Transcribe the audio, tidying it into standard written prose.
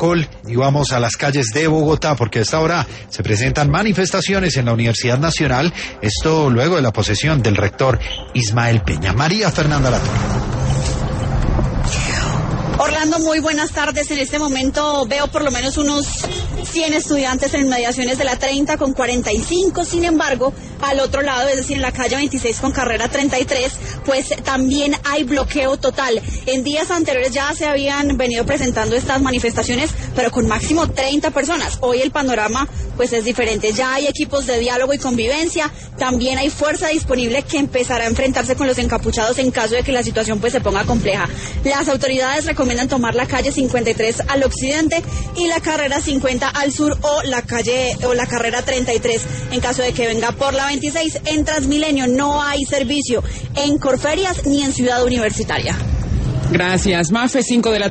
Caracol y vamos a las calles de Bogotá porque a esta hora se presentan manifestaciones en la Universidad Nacional, esto luego de la posesión del rector Ismael Peña. María Fernanda Latorre. Orlando, muy buenas tardes. En este momento veo por lo menos unos 100 estudiantes en inmediaciones de la 30 con 45. Sin embargo, al otro lado, es decir, en la calle 26 con carrera 33, pues también hay bloqueo total. En días anteriores ya se habían venido presentando estas manifestaciones, pero con máximo 30 personas. Hoy el panorama pues es diferente. Ya hay equipos de diálogo y convivencia. También hay fuerza disponible que empezará a enfrentarse con los encapuchados en caso de que la situación pues se ponga compleja. Las autoridades recomiendan tomar la calle 53 al occidente y la carrera 50 al sur o la carrera 33 en caso de que venga por la 26. En Transmilenio no hay servicio en Corferias ni en Ciudad Universitaria. Gracias, Mafe. 5 de la tarde.